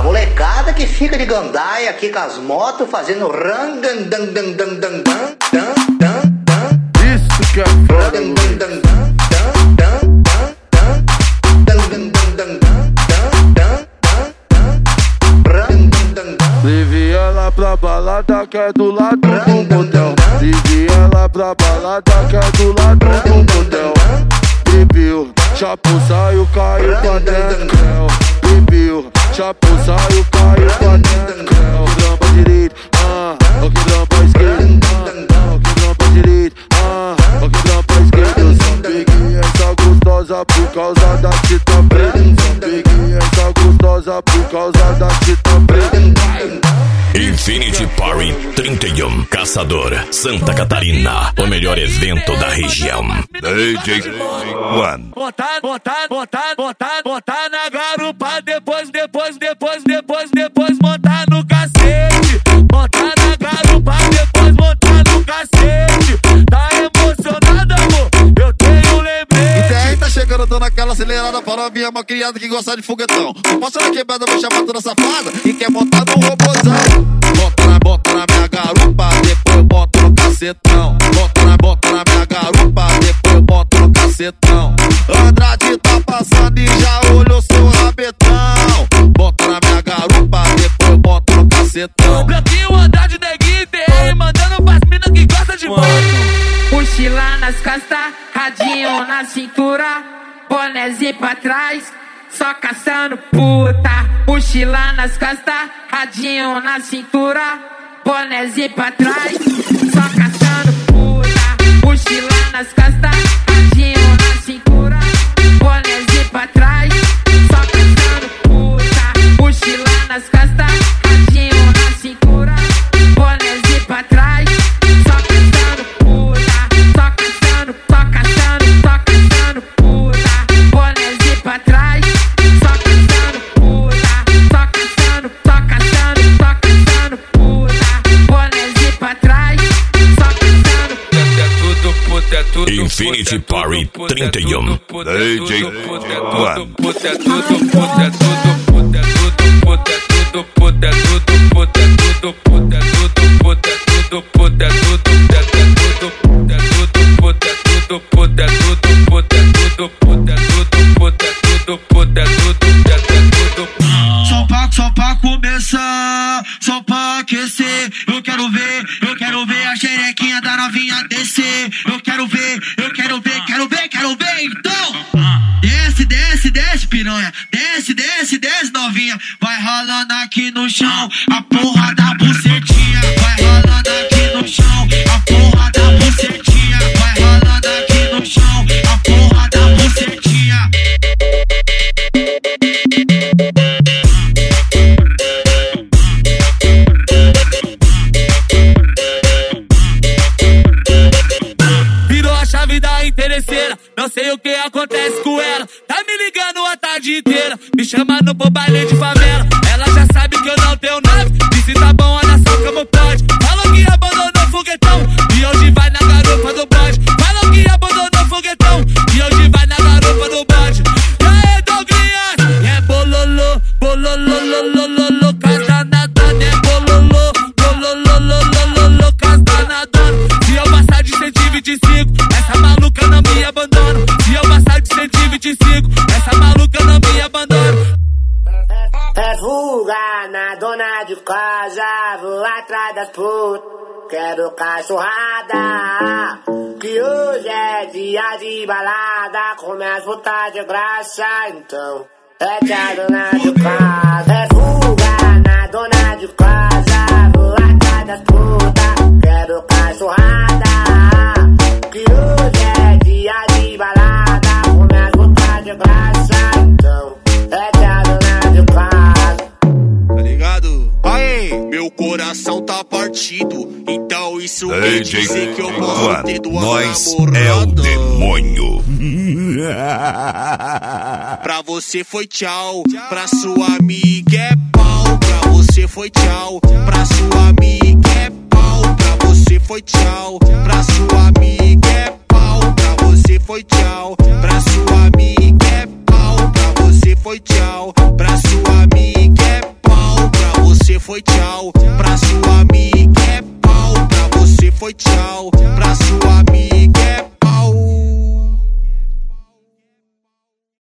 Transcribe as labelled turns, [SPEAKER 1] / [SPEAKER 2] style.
[SPEAKER 1] molecada que fica de gandaia aqui com as motos fazendo ran dan dan dan dan dan dan dan dan.
[SPEAKER 2] Isso que é foda, leve ela pra balada que é do lado do motel. Leve ela pra balada que é do lado do motel. Bebeu, chapo saiu, caiu pra dentro. Bebeu, chapo saiu, caiu pra dentro. Quebrando pra direita, quebrando pra esquerda. Quebrando pra direita, quebrando pra esquerda. Eu só peguei essa gostosa por causa da tinta preta. Só peguei essa gostosa por causa da tinta preta.
[SPEAKER 3] Infinity Party 31, Caçador, Santa Catarina, o melhor evento da região. DJ One.
[SPEAKER 4] Botar na garupa, depois montar no cacete. Botar na garupa, depois montar no cacete. Tá emocionado, amor? Eu tenho lembrete.
[SPEAKER 2] E aí tá chegando, eu tô naquela acelerada para a minha malcriada que gosta de foguetão. Não posso na quebrada, vou chamar toda safada e quer montar no robôzão. Bota na minha garupa, depois bota no cacetão. Bota na minha garupa, depois bota no cacetão. Andrade tá passando e já olhou seu rabetão. Bota na minha garupa, depois bota no cacetão.
[SPEAKER 4] Bloquinho Andrade, neguinho TR, mandando pras minas que gostam de moto.
[SPEAKER 5] Mochila nas costas, radinho na cintura, bonézinho pra trás, só caçando puta. Mochila nas costas, radinho na cintura, bonézinho pra trás, só caçando puta. Mochila nas costas, radinho na cintura, bonézinho pra trás, só caçando puta. Mochila nas costas, radinho na cintura, bonézinho pra trás, só caçando puta. Só caçando puta. Bonézinho pra trás, só caçando puta. Só caçando puta. Bonézinho pra trás, só caçando puta.
[SPEAKER 4] É tudo.
[SPEAKER 3] Infinity Party 31, DJ One.
[SPEAKER 2] Só pra começar, só pra aquecer. Eu quero ver a xerequinha da novinha descer. Eu quero ver, então. Desce, piranha. Desce, novinha. Vai rolando aqui no chão, a porra da bucetinha. Vai rolando aqui no chão, a porra da bucetinha. Vai rolando aqui no chão, a porra da bucetinha.
[SPEAKER 4] Virou a chave da interesseira, não sei o que acontece com ela. Tá me ligando a tarde inteira, me chamando pro baile de favela. Ela já sabe que eu não tenho nave, e se tá bom, olha só como pode. Falou que abandonou o foguetão, e hoje vai na garupa do bode. Falou que abandonou o foguetão, e hoje vai na garupa do bode. E aí, Douglas, é bololô, castanadona. É bololô, castanadona. Se eu passar de 125, essa maluca não me abandona. Se eu passar de 125, essa maluca não me abandona.
[SPEAKER 6] É fuga na dona de casa, vou atrás das putas, quero cachorrada. Que hoje é dia de balada, com minhas putas de graça, então é que a dona de casa. É fuga na dona de casa, vou atrás das putas, quero cachorrada. Que hoje é dia de balada, com minhas putas de graça, então é que a dona de casa.
[SPEAKER 2] Tá ligado? Aê, meu coração tá partido, então isso quer dizer que eu posso ter duas
[SPEAKER 3] Nós
[SPEAKER 2] namoradas.
[SPEAKER 3] é o demônio.
[SPEAKER 2] Pra você foi tchau, pra sua amiga é pau. Pra você foi tchau, pra sua amiga é pau. Pra você foi tchau, pra sua amiga é pau. Pra você foi tchau, pra sua amiga é pau. Pra você foi tchau, pra sua amiga é pau.
[SPEAKER 7] foi tchau. Pra sua amiga é pau, pra você foi tchau. Pra sua amiga